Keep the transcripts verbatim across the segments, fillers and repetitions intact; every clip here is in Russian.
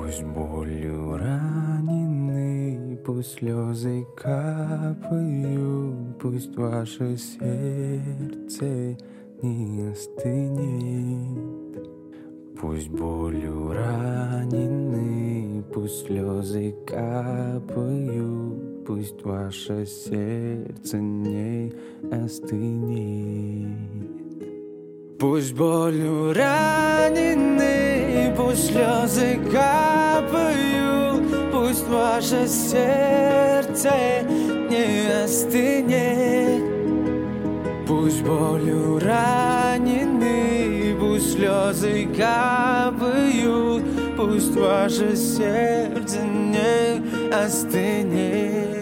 Пусть болью ранены, пусть слезы капают, пусть ваше сердце не остынет. Пусть болью ранены, пусть слезы капают, пусть ваше сердце не остынет. Пусть болью ранены, пусть слезы капают, пусть ваше сердце не остынет. Пусть болью ранены, пусть слезы капают, пусть ваше сердце не остынет.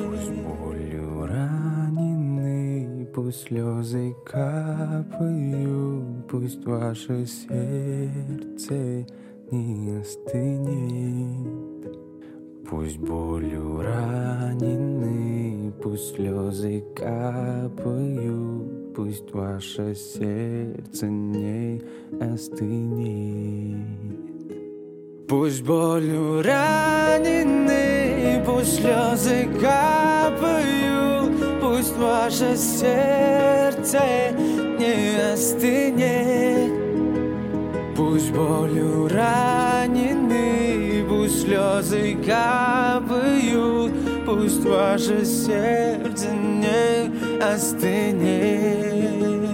Пусть слезы капают, пусть ваше сердце не остынет. Пусть болью ранены, пусть слезы капают, пусть ваше сердце не остынет. Пусть болью ранены, пусть слезы капают, пусть ваше сердце не остынет. Пусть болью ранены, пусть слезы капают, пусть ваше сердце не остынет.